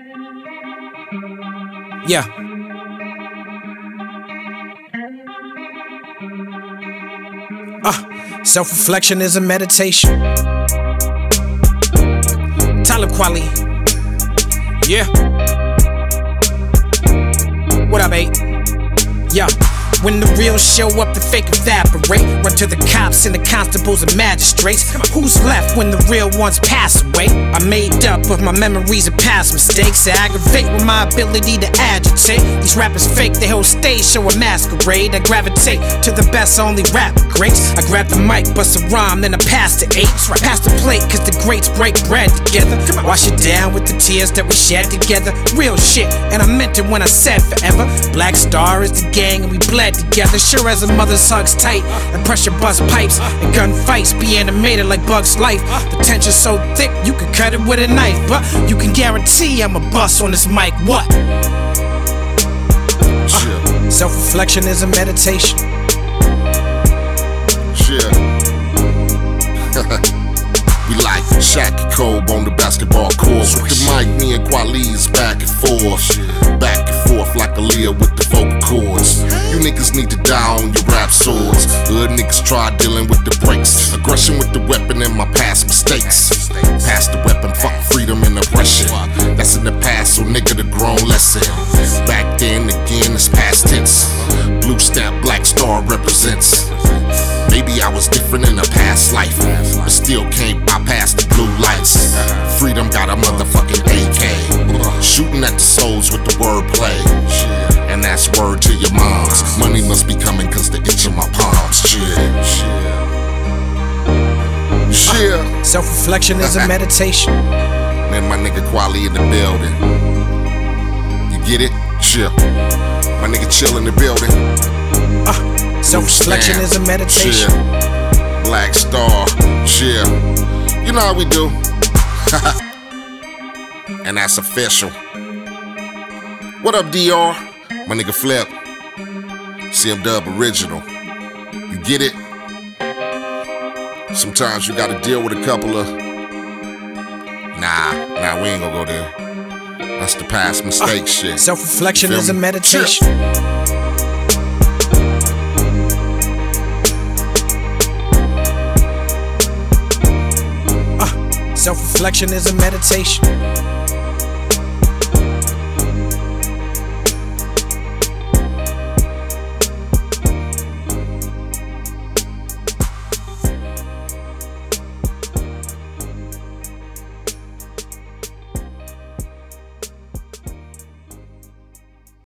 Yeah. Self-reflection is a meditation. Talib Kweli. Yeah. What up, 8? Yeah. When the real show up, the fake evaporate. Run to the cops and the constables and magistrates. Who's left when the real ones pass away? I made up of my memories of past mistakes. I aggravate with my ability to agitate. These rappers fake, the whole stage show a masquerade. I gravitate to the best, only rap greats. I grab the mic, bust a rhyme, then I pass the 8. Pass the plate, cause the greats break bread together. Wash it down with the tears that we shed together. Real shit, and I meant it when I said forever. Black Star is the gang and we bled together. Sure as a mother's hugs tight and pressure bust pipes and gunfights be animated like Bugs Life. The tension's so thick you can cut it with a knife, but you can guarantee I'm a bust on this mic. What? Self-reflection is a meditation. We like Shaq and Kobe on the basketball court. With the mic, me and Kweli's back and forth. Back and forth like Aaliyah with the vocal cords. You niggas need to die on your rap swords. Hood niggas try dealing with the breaks. Aggression with the weapon and my past mistakes. Past the weapon, fuck freedom and oppression. That's in the past, so nigga the grown lesson. Back then, again, it's past tense. Blue stamp, Black Star represents. Maybe I was different in a past life, but still can't bypass the blue lights. Freedom got a motherfucking AK, shooting at the souls with the wordplay. And that's word to your moms. Money must be coming cause the itch of my palms. Self-reflection is a meditation. Man, my nigga Kweli in the building. You get it? Chill. My nigga chill in the building. Self-reflection is a meditation. Chill. Black Star, chill. You know how we do. And that's official. What up, DR? My nigga Flip. CM Dub original. You get it? Sometimes you gotta deal with a couple of. Nah, we ain't gonna go there. That's the past mistake shit. Self-reflection is a meditation. Self-reflection is a meditation.